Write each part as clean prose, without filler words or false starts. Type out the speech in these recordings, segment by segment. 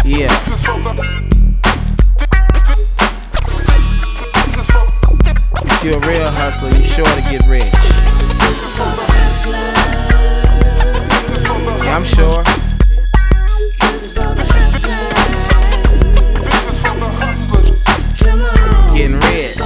Yeah. If you're a real hustler, you're sure to get rich. Yeah, I'm sure. Getting rich.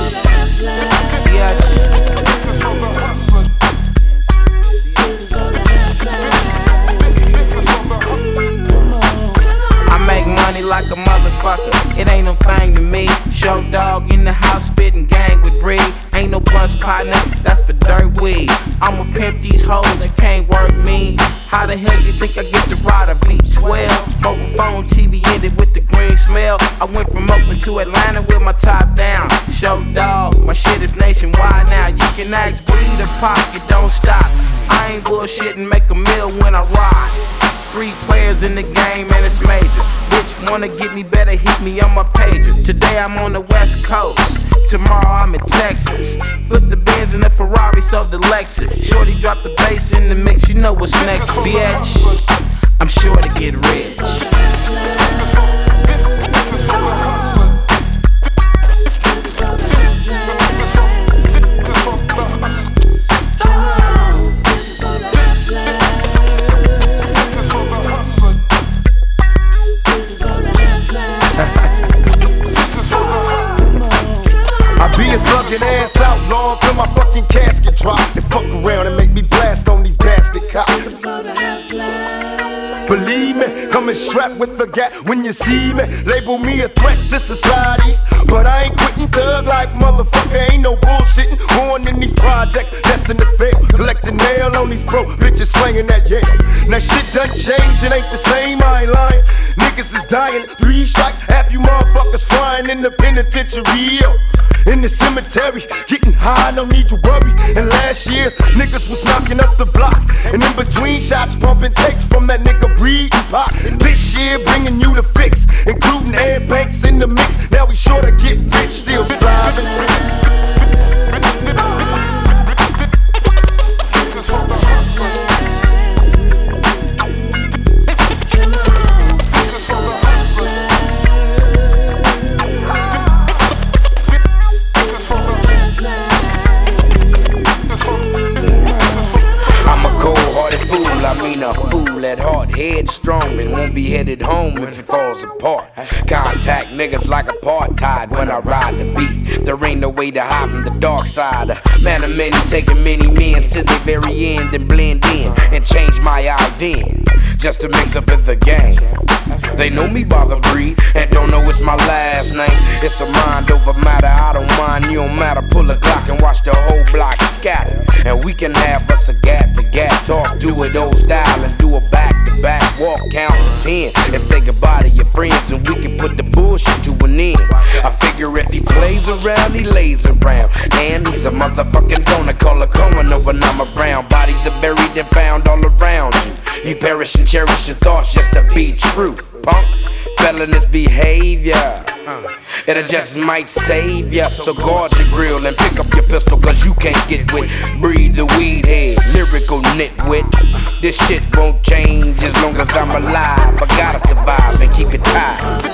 I make money like a motherfucker. It ain't no thing to me. Show dog in the house spitting gang with breed. Ain't no plus partner, that's for dirt weed. I'ma pimp these hoes, you can't work me. How the hell you think I get to ride a V12? Mobile phone, TV ended with the green smell. I went from Oakland to Atlanta with my top down. Show dog, my shit is nationwide now. You can ask Breed or Pocket, don't stop. I ain't bullshitting, make a meal when I ride. 3 players in the game and it's major. Bitch wanna get me better, hit me on my pager. Today I'm on the West Coast, tomorrow I'm in Texas. Flip the Benz and the Ferrari, sold the Lexus. Shorty drop the bass in the mix, you know what's next, bitch. I'm sure to get rich. Thuggin' ass out long till my fucking casket drop. And fuck around and make me blast on these bastard cops. Believe me, coming strapped with the gap when you see me. Label me a threat to society, but I ain't quitting thug life, motherfucker. Ain't no bullshitting. Born in these projects, destined to fail. Collecting nail on these bro bitches slanging that yeah. Now shit done changed, it ain't the same, I ain't lying. Niggas is dying, 3 strikes, half you motherfuckers flying in the penitentiary. In the cemetery, getting high, no need to worry. And last year, niggas was knocking up the block. And in between shots, pumping tapes from that nigga Breed and Pop. This year, bringing you the fix, including Air Banks in the mix. Now we sure to get rich, still striving. A fool at heart, headstrong and won't be headed home if it falls apart. Contact niggas like apartheid when I ride the beat. There ain't no way to hide from the dark side. Man of many taking many men to the very end and blend in and change my ID just to mix up in the game. They know me by the breed and don't know it's my last name. It's a mind over matter, I don't mind, you don't matter. Pull a Glock and watch the whole block scatter. And we can have us a gat-to-gat talk, do it old style and do a back-to-back walk, count to 10 and say goodbye to your friends, and we can put the bullshit to an end. I figure if he plays around, he lays around, and he's a motherfucking donor, call a coroner when I'm around. Bodies are buried and found all around you. You perish and cherish your thoughts just to be true, punk. Felonious behavior, it just might save ya. So guard your grill and pick up your pistol, cause you can't get with Breed the weed head, lyrical nitwit. This shit won't change as long as I'm alive. I gotta survive and keep it tied.